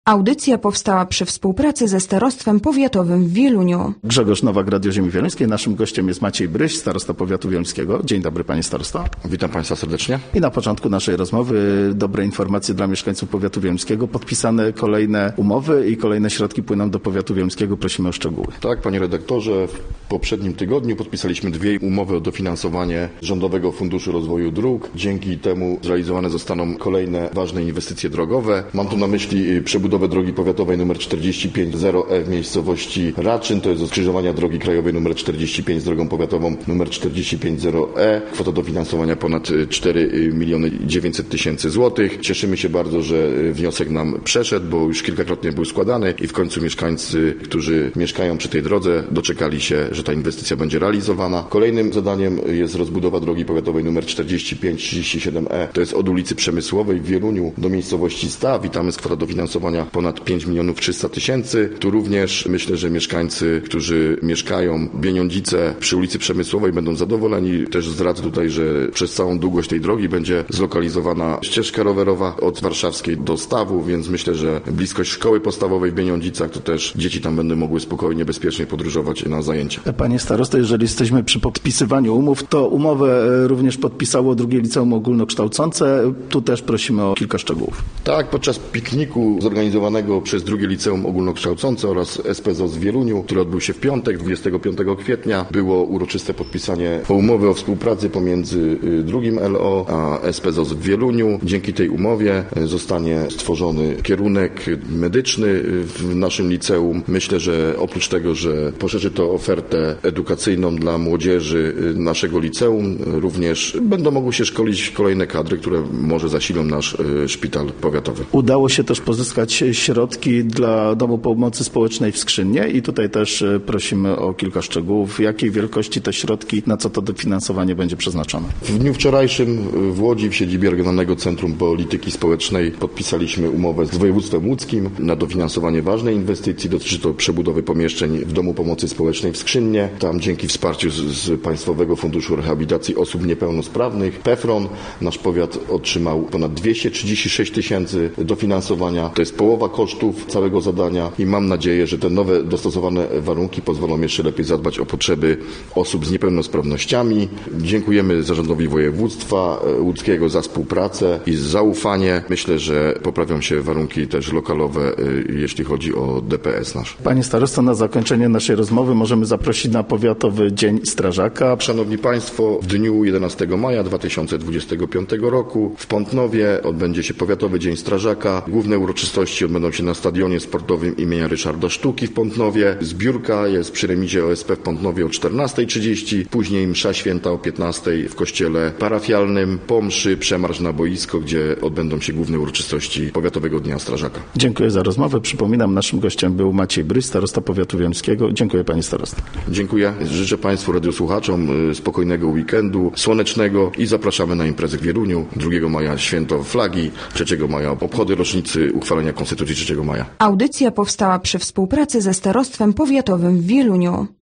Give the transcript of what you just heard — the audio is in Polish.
Audycja powstała przy współpracy ze Starostwem Powiatowym w Wieluniu. Grzegorz Nowak, Radio Ziemi Wieluńskiej. Naszym gościem jest Maciej Bryś, starosta powiatu wieluńskiego. Dzień dobry, panie starosto. Witam państwa serdecznie. I na początku naszej rozmowy dobre informacje dla mieszkańców powiatu wieluńskiego. Podpisane kolejne umowy i kolejne środki płyną do powiatu wieluńskiego. Prosimy o szczegóły. Tak, panie redaktorze, w poprzednim tygodniu podpisaliśmy 2 umowy o dofinansowanie Rządowego Funduszu Rozwoju Dróg. Dzięki temu zrealizowane zostaną kolejne ważne inwestycje drogowe. Mam tu na myśli przebudowę drogi powiatowej nr 450E w miejscowości Raczyn. To jest do skrzyżowania drogi krajowej nr 45 z drogą powiatową nr 450E. Kwota dofinansowania ponad 4 900 000 złotych. Cieszymy się bardzo, że wniosek nam przeszedł, bo już kilkakrotnie był składany i w końcu mieszkańcy, którzy mieszkają przy tej drodze, doczekali się, że ta inwestycja będzie realizowana. Kolejnym zadaniem jest rozbudowa drogi powiatowej nr 4537E. To jest od ulicy Przemysłowej w Wieluniu do miejscowości Staw i tam jest kwota dofinansowania ponad 5 300 000. Tu również myślę, że mieszkańcy, którzy mieszkają w Bieniądzice przy ulicy Przemysłowej będą zadowoleni. Też zdradzę tutaj, że przez całą długość tej drogi będzie zlokalizowana ścieżka rowerowa od Warszawskiej do Stawu, więc myślę, że bliskość szkoły podstawowej w Bieniądzicach to też dzieci tam będą mogły spokojnie, bezpiecznie podróżować na zajęcia. Panie starosto, jeżeli jesteśmy przy podpisywaniu umów, to umowę również podpisało drugie liceum ogólnokształcące. Tu też prosimy o kilka szczegółów. Tak, podczas pikniku zorganizowanego przez drugie liceum ogólnokształcące oraz SPZOZ w Wieluniu, który odbył się w piątek, 25 kwietnia, było uroczyste podpisanie umowy o współpracy pomiędzy drugim LO a SPZOZ w Wieluniu. Dzięki tej umowie zostanie stworzony kierunek medyczny w naszym liceum. Myślę, że oprócz tego, że poszerzy to ofertę edukacyjną dla młodzieży naszego liceum, również będą mogły się szkolić kolejne kadry, które może zasilą nasz szpital powiatowy. Udało się też pozyskać środki dla Domu Pomocy Społecznej w Skrzynie i tutaj też prosimy o kilka szczegółów. Jakiej wielkości te środki, na co to dofinansowanie będzie przeznaczone? W dniu wczorajszym w Łodzi w siedzibie Regionalnego Centrum Polityki Społecznej podpisaliśmy umowę z województwem łódzkim na dofinansowanie ważnej inwestycji. Dotyczy to przebudowy pomieszczeń w Domu Pomocy Społecznej w Skrzynie. Tam dzięki wsparciu z Państwowego Funduszu Rehabilitacji Osób Niepełnosprawnych PFRON nasz powiat otrzymał ponad 236 000 dofinansowania. To jest połowa kosztów całego zadania i mam nadzieję, że te nowe dostosowane warunki pozwolą jeszcze lepiej zadbać o potrzeby osób z niepełnosprawnościami. Dziękujemy zarządowi województwa łódzkiego za współpracę i zaufanie. Myślę, że poprawią się warunki też lokalowe, jeśli chodzi o DPS nasz. Panie starosto, na zakończenie naszej rozmowy możemy zaprosić na Powiatowy Dzień Strażaka. Szanowni Państwo, w dniu 11 maja 2025 roku w Pątnowie odbędzie się Powiatowy Dzień Strażaka. Główne uroczystości odbędą się na stadionie sportowym imienia Ryszarda Sztuki w Pątnowie. Zbiórka jest przy remizie OSP w Pątnowie o 14:30, później msza święta o 15:00 w kościele parafialnym, po mszy przemarsz na boisko, gdzie odbędą się główne uroczystości Powiatowego Dnia Strażaka. Dziękuję za rozmowę. Przypominam, naszym gościem był Maciej Bryś, starosta powiatu wieluńskiego. Dziękuję, panie starosto. Dziękuję. Życzę Państwu radiosłuchaczom spokojnego weekendu, słonecznego i zapraszamy na imprezę w Wieluniu. 2 maja święto flagi, 3 maja obchody rocznicy uchwalenia Konstytucji 3 maja. Audycja powstała przy współpracy ze Starostwem Powiatowym w Wieluniu.